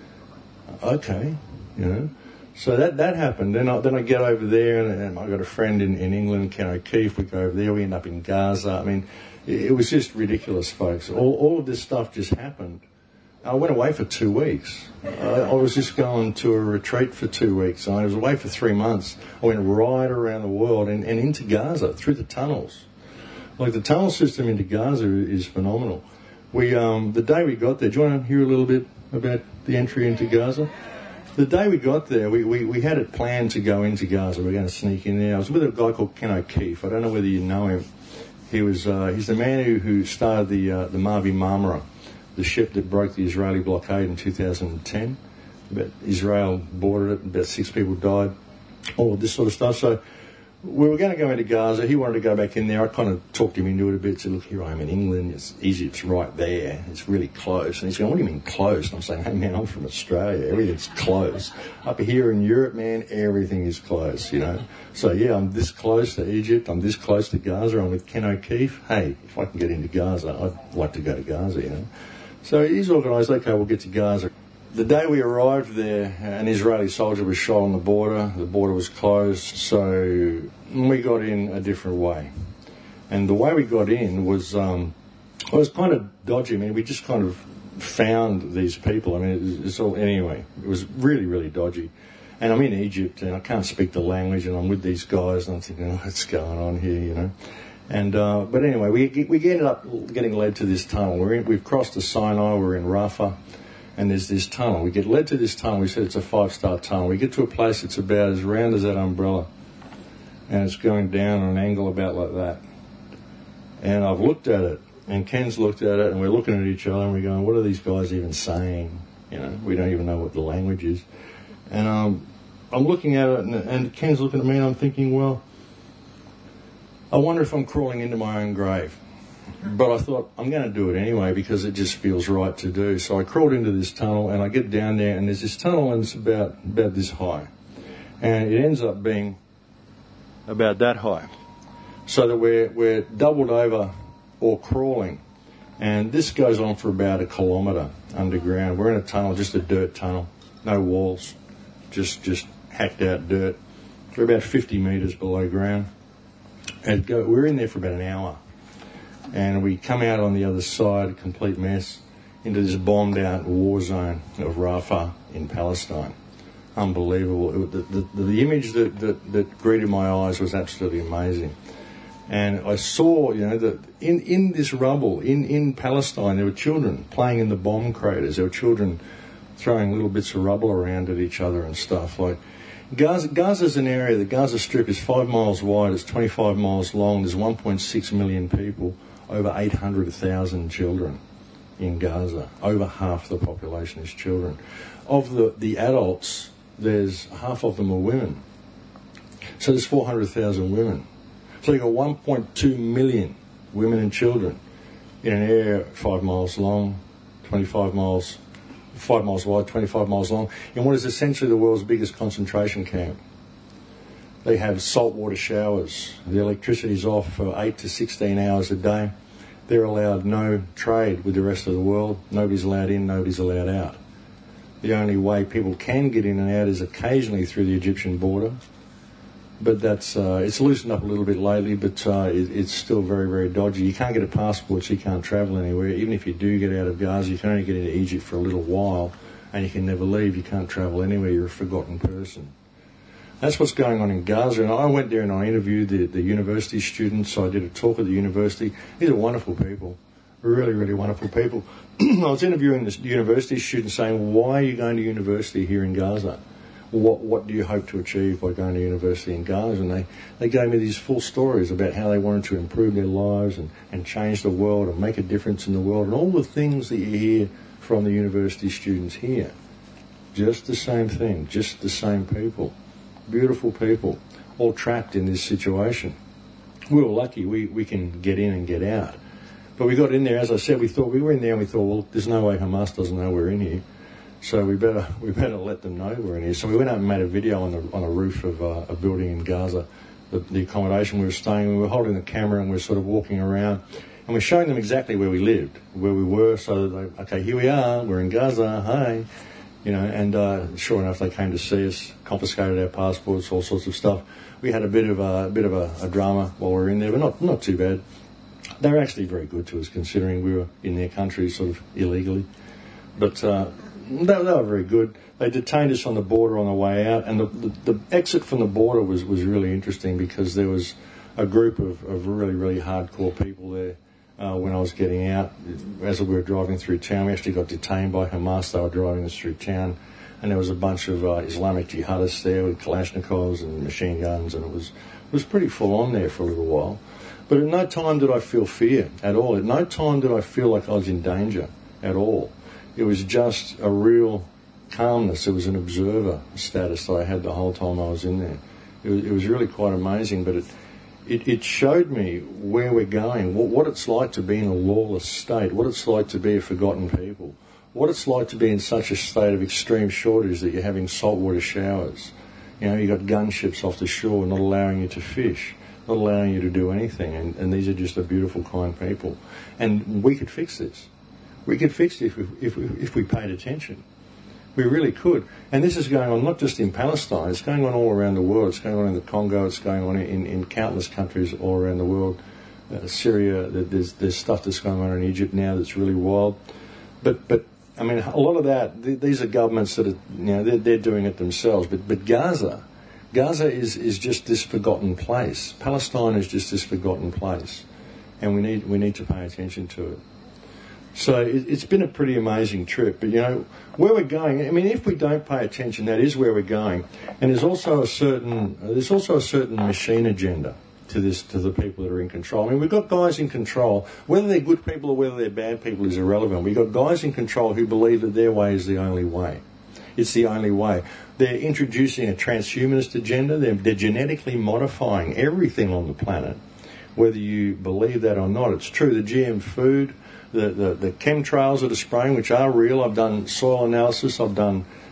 Okay, you know. So that, that happened. Then I, then I get over there, and, and I got a friend in, in England, Ken O'Keefe. We go over there. We end up in Gaza. I mean, it was just ridiculous, folks. All, all of this stuff just happened. I went away for two weeks. I, I was just going to a retreat for two weeks. I was away for three months. I went right around the world and, and into Gaza, through the tunnels. Like, the tunnel system into Gaza is phenomenal. We um, the day we got there, do you want to hear a little bit about the entry into Gaza? The day we got there, we, we, we had it planned to go into Gaza. We were going to sneak in there. I was with a guy called Ken O'Keefe. I don't know whether you know him. He was uh, he's the man who, who started the uh, the Mavi Marmara, the ship that broke the Israeli blockade in two thousand ten. About Israel boarded it, about six people died, all of this sort of stuff. So we were going to go into Gaza. He wanted to go back in there. I kind of talked him into it a bit. Said, look, here I am in England. It's Egypt's right there. It's really close. And he's going, what do you mean close? And I'm saying, hey, man, I'm from Australia. Everything's close. Up here in Europe, man, everything is close, you know. So, yeah, I'm this close to Egypt. I'm this close to Gaza. I'm with Ken O'Keefe. Hey, if I can get into Gaza, I'd like to go to Gaza, you know. So he's organised, okay, we'll get to Gaza. The day we arrived there, an Israeli soldier was shot on the border. The border was closed, so we got in a different way. And the way we got in was, um, it was kind of dodgy. I mean, we just kind of found these people. I mean, it's all, anyway, it was really, really dodgy. And I'm in Egypt, and I can't speak the language, and I'm with these guys, and I'm thinking, oh, what's going on here, you know? And uh, but anyway, we we ended up getting led to this tunnel. We're in, we've crossed the Sinai. We're in Rafah. And there's this tunnel. We get led to this tunnel. We said it's a five-star tunnel. We get to a place that's about as round as that umbrella. And it's going down on an angle about like that. And I've looked at it, and Ken's looked at it, and we're looking at each other, and we're going, what are these guys even saying? You know, we don't even know what the language is. And um, I'm looking at it, and, and Ken's looking at me, and I'm thinking, well, I wonder if I'm crawling into my own grave. But I thought, I'm going to do it anyway because it just feels right to do. So I crawled into this tunnel, and I get down there, and there's this tunnel, and it's about, about this high. And it ends up being about that high. So that we're, we're doubled over or crawling And this goes on for about a kilometre underground. We're in a tunnel, just a dirt tunnel, no walls, just just hacked out dirt. We're about fifty metres below ground. And go, we're in there for about an hour. And we come out on the other side, a complete mess, into this bombed out war zone of Rafah in Palestine. Unbelievable. It, the, the, the image that, that, that greeted my eyes was absolutely amazing. And I saw, you know, that in, in this rubble, in, in Palestine, there were children playing in the bomb craters. There were children throwing little bits of rubble around at each other and stuff. Like Gaza, Gaza's an area, the Gaza Strip is five miles wide, it's twenty-five miles long, there's one point six million people, over eight hundred thousand children in Gaza. Over half the population is children. Of the, the adults, there's half of them are women. So there's four hundred thousand women. So you've got one point two million women and children in an area five miles long, twenty-five miles, five miles wide, twenty-five miles long, in what is essentially the world's biggest concentration camp. They have saltwater showers. The electricity's off for eight to sixteen hours a day. They're allowed no trade with the rest of the world. Nobody's allowed in, nobody's allowed out. The only way people can get in and out is occasionally through the Egyptian border. But that's uh, it's loosened up a little bit lately, but uh, it, it's still very, very dodgy. You can't get a passport, so you can't travel anywhere. Even if you do get out of Gaza, you can only get into Egypt for a little while, and you can never leave. You can't travel anywhere. You're a forgotten person. That's what's going on in Gaza. And I went there and I interviewed the, the university students. So I did a talk at the university. These are wonderful people, really, really wonderful people. I was interviewing the university students saying, why are you going to university here in Gaza? What what do you hope to achieve by going to university in Gaza? And they, they gave me these full stories about how they wanted to improve their lives and, and change the world and make a difference in the world and all the things that you hear from the university students here. Just the same thing, just the same people. Beautiful people, all trapped in this situation. We were lucky we, we can get in and get out. But we got in there, as I said, we thought we were in there and we thought, well, there's no way Hamas doesn't know we're in here. So we better we better let them know we're in here. So we went out and made a video on the on a roof of uh, a building in Gaza, the, the accommodation we were staying. We were holding the camera and we we're sort of walking around, and we're showing them exactly where we lived, where we were. So they, okay, here we are. We're in Gaza. Hi, you know. And uh, sure enough, they came to see us, confiscated our passports, all sorts of stuff. We had a bit of a, a bit of a, a drama while we were in there, but not not too bad. They were actually very good to us, considering we were in their country, sort of illegally, but. Uh, They, they were very good. They detained us on the border on the way out, and the, the, the exit from the border was, was really interesting because there was a group of, of really, really hardcore people there uh, when I was getting out. As we were driving through town, we actually got detained by Hamas. They were driving us through town, and there was a bunch of uh, Islamic jihadists there with Kalashnikovs and machine guns, and it was, it was pretty full on there for a little while. But at no time did I feel fear at all. At no time did I feel like I was in danger at all. It was just a real calmness. It was an observer status that I had the whole time I was in there. It was, it was really quite amazing, but it, it, it showed me where we're going, what, what it's like to be in a lawless state, what it's like to be a forgotten people, what it's like to be in such a state of extreme shortage that you're having saltwater showers. You know, you've got gunships off the shore not allowing you to fish, not allowing you to do anything, and, and these are just a beautiful, kind people. And we could fix this. We could fix it if we, if we, if we paid attention. We really could. And this is going on not just in Palestine, it's going on all around the world. It's going on in the Congo, it's going on in, in countless countries all around the world. Uh, Syria, there's, there's stuff that's going on in Egypt now that's really wild. But, but I mean, a lot of that, th- these are governments that are, you know, they're, they're doing it themselves. But, but Gaza, Gaza is, is just this forgotten place. Palestine is just this forgotten place. And we need, we need to pay attention to it. So it, it's been a pretty amazing trip. But, you know, where we're going, I mean, if we don't pay attention, that is where we're going. And there's also a certain, uh, there's also a certain machine agenda to this, to the people that are in control. I mean, we've got guys in control. Whether they're good people or whether they're bad people is irrelevant. We've got guys in control who believe that their way is the only way. It's the only way. They're introducing a transhumanist agenda. They're, they're genetically modifying everything on the planet. Whether you believe that or not, it's true. The G M food, The, the, the chemtrails that are spraying, which are real. I've done soil analysis. I've done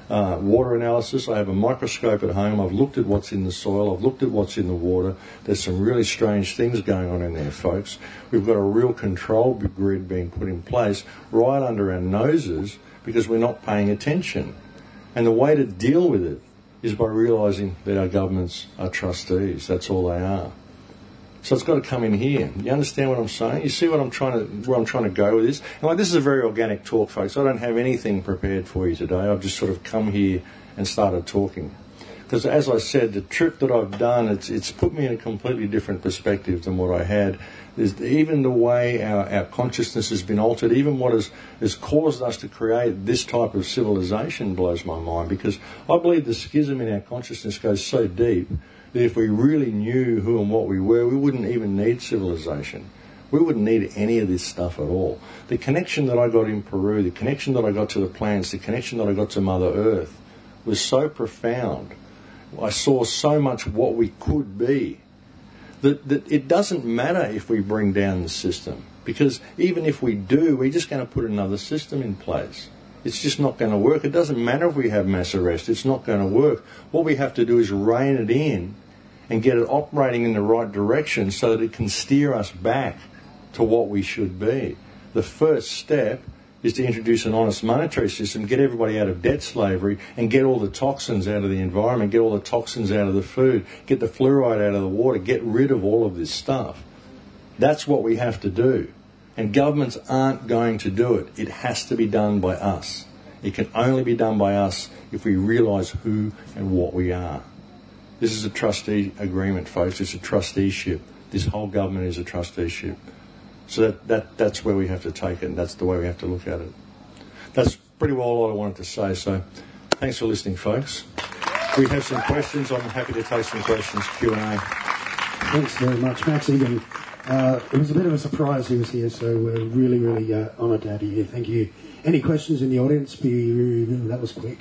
uh, water analysis. I have a microscope at home. I've looked at what's in the soil. I've looked at what's in the water. There's some really strange things going on in there, folks. We've got a real control grid being put in place right under our noses because we're not paying attention. And the way to deal with it is by realising that our governments are trustees. That's all they are. So it's got to come in here. You understand what I'm saying? You see what I'm trying to, where I'm trying to go with this? And like, this is a very organic talk, folks. I don't have anything prepared for you today. I've just sort of come here and started talking. Because as I said, the trip that I've done, it's it's put me in a completely different perspective than what I had. There's even the way our, our consciousness has been altered, even what has, has caused us to create this type of civilization blows my mind. Because I believe the schism in our consciousness goes so deep that if we really knew who and what we were, we wouldn't even need civilization. We wouldn't need any of this stuff at all. The connection that I got in Peru, the connection that I got to the plants, the connection that I got to Mother Earth was so profound. I saw so much what we could be that, that it doesn't matter if we bring down the system. Because even if we do, we're just going to put another system in place. It's just not going to work. It doesn't matter if we have mass arrest. It's not going to work. What we have to do is rein it in and get it operating in the right direction so that it can steer us back to what we should be. The first step is to introduce an honest monetary system, get everybody out of debt slavery, and get all the toxins out of the environment, get all the toxins out of the food, get the fluoride out of the water, get rid of all of this stuff. That's what we have to do. And governments aren't going to do it. It has to be done by us. It can only be done by us if we realise who and what we are. This is a trustee agreement, folks. It's a trusteeship. This whole government is a trusteeship. So that, that that's where we have to take it, and that's the way we have to look at it. That's pretty well all I wanted to say. So thanks for listening, folks. If we have some questions, I'm happy to take some questions, Q and A. Thanks very much, Max Igan. Uh, it was a bit of a surprise he was here, so we're really, really uh, honoured to have you here. Thank you. Any questions in the audience? Be, that was quick.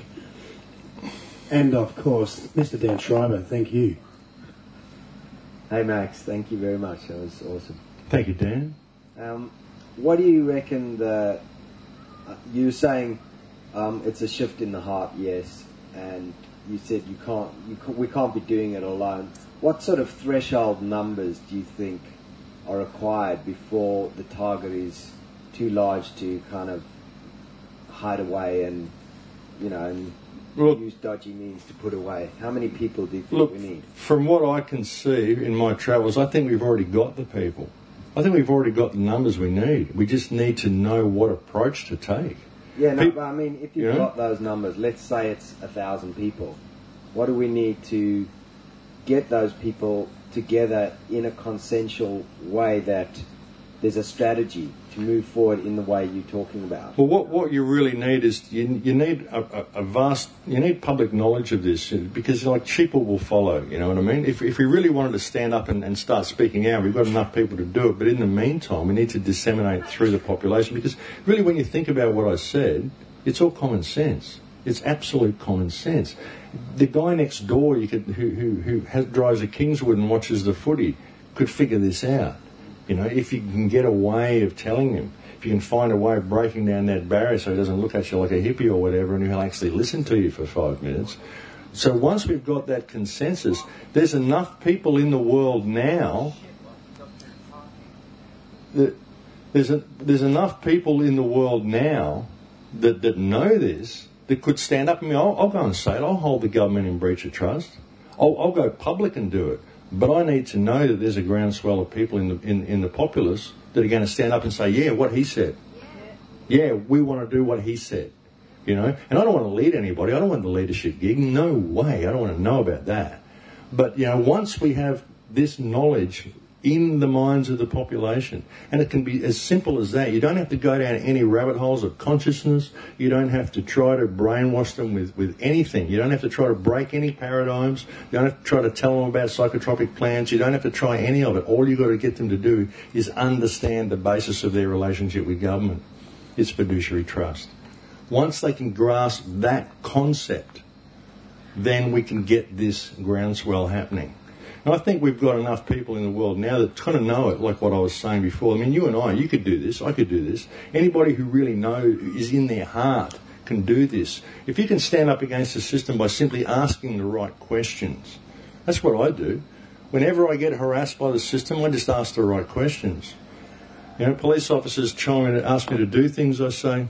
And, of course, Mister Dan Schreiber, thank you. Hey, Max, thank you very much. That was awesome. Thank you, Dan. Um, what do you reckon the... Uh, you were saying um, it's a shift in the heart, yes, and you said you can't, you ca- we can't be doing it alone. What sort of threshold numbers do you think are required before the target is too large to kind of hide away and, you know, and Well, use dodgy means to put away? How many people do you think look, we need? From what I can see in my travels, I think we've already got the people. I think we've already got the numbers we need. We just need to know what approach to take. Yeah, no, People, but I mean, if you've you know? got those numbers, let's say it's a thousand people, what do we need to get those people together in a consensual way that there's a strategy to move forward in the way you're talking about? Well, what, what you really need is you, you need a, a, a vast, you need public knowledge of this because like people will follow, you know what I mean? If, if we really wanted to stand up and, and start speaking out, we've got enough people to do it, but in the meantime, we need to disseminate through the population because really when you think about what I said, it's all common sense. It's absolute common sense. The guy next door you could, who, who, who has, drives a Kingswood and watches the footy could figure this out. You know, if you can get a way of telling him, if you can find a way of breaking down that barrier so he doesn't look at you like a hippie or whatever and he'll actually listen to you for five minutes. So once we've got that consensus, there's enough people in the world now that there's, a, there's enough people in the world now that, that know this that could stand up. I mean, I'll, I'll go and say it. I'll hold the government in breach of trust. I'll, I'll go public and do it. But I need to know that there's a groundswell of people in the in, in the populace that are going to stand up and say, yeah, what he said. Yeah, we want to do what he said. You know, and I don't want to lead anybody. I don't want the leadership gig. No way. I don't want to know about that. But, you know, once we have this knowledge in the minds of the population, and it can be as simple as that. You don't have to go down any rabbit holes of consciousness. You don't have to try to brainwash them with, with anything. You don't have to try to break any paradigms. You don't have to try to tell them about psychotropic plants. You don't have to try any of it. All you've got to get them to do is understand the basis of their relationship with government. It's fiduciary trust. Once they can grasp that concept, then we can get this groundswell happening. And I think we've got enough people in the world now that kind of know it, like what I was saying before. I mean, you and I, you could do this, I could do this. Anybody who really knows, is in their heart, can do this, if you can stand up against the system by simply asking the right questions, that's what I do. Whenever I get harassed by the system, I just ask the right questions. You know, police officers try and ask me to do things, I say,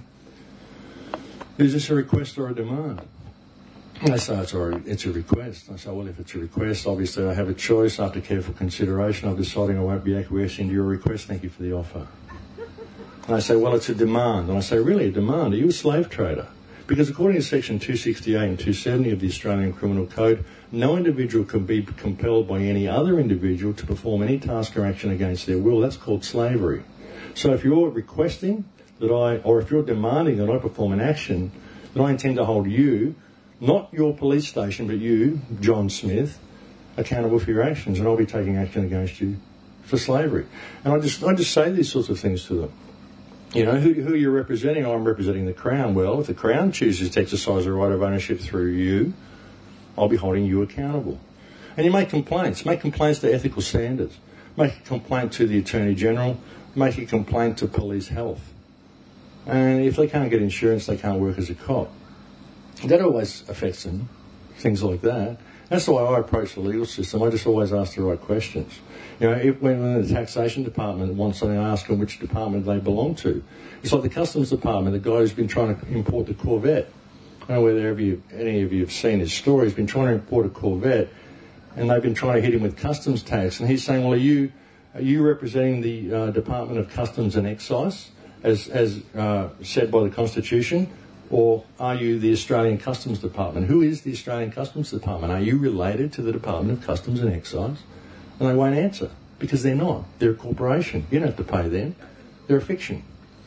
is this a request or a demand? And they say, it's a, it's a request. I say, well, if it's a request, obviously I have a choice. After careful consideration, I'm deciding I won't be acquiescing to your request. Thank you for the offer. And I say, well, it's a demand. And I say, really, a demand? Are you a slave trader? Because according to Section two sixty-eight and two seventy of the Australian Criminal Code, no individual can be compelled by any other individual to perform any task or action against their will. That's called slavery. So if you're requesting that I, or if you're demanding that I perform an action, that I intend to hold you, not your police station, but you, John Smith, accountable for your actions, and I'll be taking action against you for slavery. And I just, I just say these sorts of things to them. You know, who, who you're representing? I'm representing the Crown. Well, if the Crown chooses to exercise a right of ownership through you, I'll be holding you accountable. And you make complaints. Make complaints to ethical standards. Make a complaint to the Attorney General. Make a complaint to Police Health. And if they can't get insurance, they can't work as a cop. That always affects them, things like that. That's the way I approach the legal system. I just always ask the right questions. You know, if, when the taxation department wants something, I ask them which department they belong to. It's like the customs department, the guy who's been trying to import the Corvette. I don't know whether you, any of you have seen his story. He's been trying to import a Corvette, and they've been trying to hit him with customs tax. And he's saying, well, are you, are you representing the uh, Department of Customs and Excise, as, as uh, said by the Constitution? Or are you the Australian Customs Department? Who is the Australian Customs Department? Are you related to the Department of Customs and Excise? And they won't answer, because they're not. They're a corporation. You don't have to pay them. They're a fiction.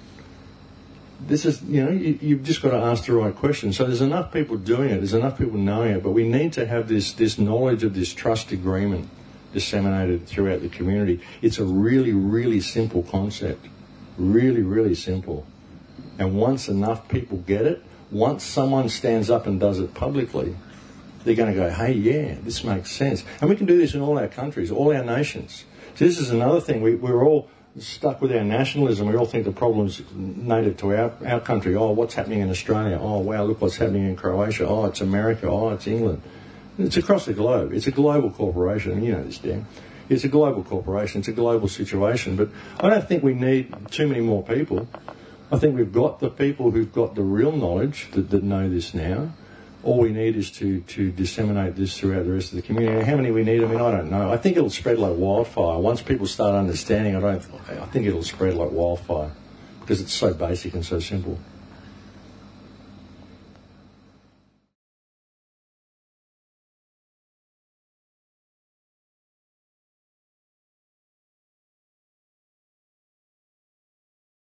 This is, you know, you, you've just got to ask the right questions. So there's enough people doing it. There's enough people knowing it. But we need to have this, this knowledge of this trust agreement disseminated throughout the community. It's a really, really simple concept. Really, really simple. And once enough people get it, once someone stands up and does it publicly, they're going to go, hey, yeah, this makes sense. And we can do this in all our countries, all our nations. So this is another thing. We, we're all stuck with our nationalism. We all think the problem's native to our, our country. Oh, what's happening in Australia? Oh, wow, look what's happening in Croatia. Oh, it's America. Oh, it's England. It's across the globe. It's a global corporation. And you know this, Dan. It's a global corporation. It's a global situation. But I don't think we need too many more people. I think we've got the people who've got the real knowledge that, that know this now. All we need is to, to disseminate this throughout the rest of the community. How many we need, I mean, I don't know. I think it'll spread like wildfire. Once people start understanding, I don't. I think it'll spread like wildfire because it's so basic and so simple.